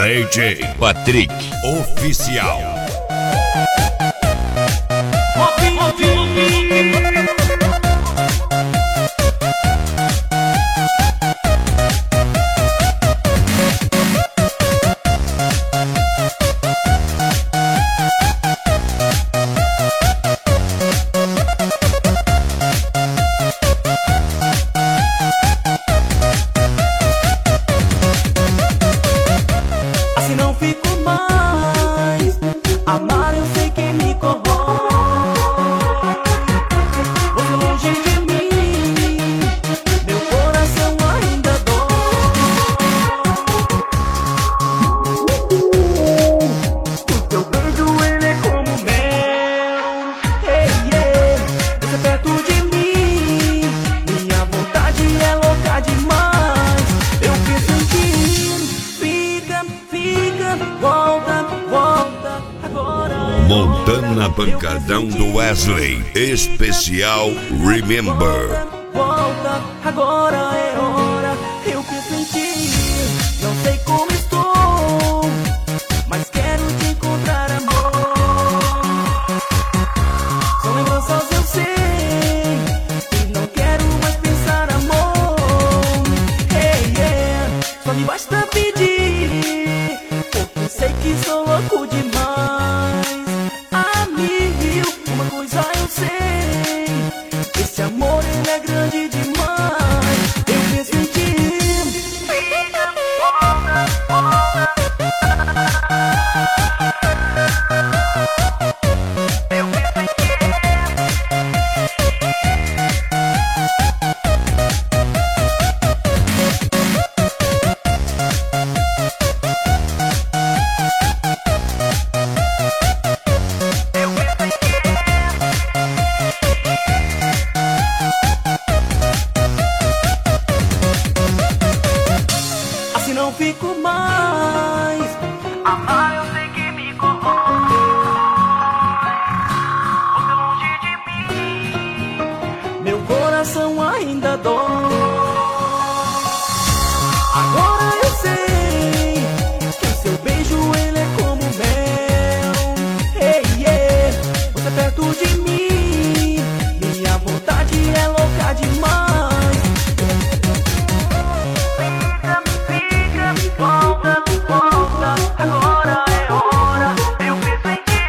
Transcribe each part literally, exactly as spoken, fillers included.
D J Patrick Oficial. Assim não fico mais. Amar eu sei que me corrói. Você longe de mim, meu coração ainda dói. O teu beijo ele é como mel. Hey, yeah. Você perto de mim, minha vontade é louca demais. Eu penso em ti, fica, fica, volta, volta, agora é Montana Pancadão do Wesley. Especial Remember. volta, agora é hora. Eu penso em ti, não sei como estou, mas quero te encontrar, amor. São lembranças eu sei, e não quero mais pensar, amor. Hey, yeah. Só me basta pedir, porque sei que sou louco demais. Amigo, uma coisa eu sei, esse amor ele é grande demais. Eu penso em ti. Fica, volta, volta. Eu penso em ti. Eu penso em ti. Assim não fico mais. Amar eu sei que me corrói. Você longe de mim, meu coração ainda dói. Agora eu sei que o seu beijo ele é como mel. Hey, yeah. Você perto de mim, minha vontade é louca demais. Fica, fica, volta, volta, agora é hora. Eu penso em ti.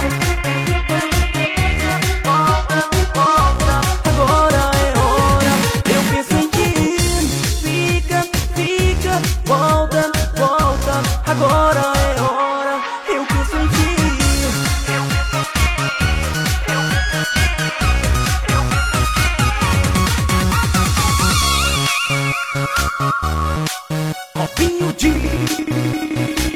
Fica, volta, volta, agora é hora. Eu penso em ti. Fica, fica, volta, volta, agora é hora. Eu penso em ti. Eu penso em ti. Eu penso em ti. Eu penso em ti. Robinho de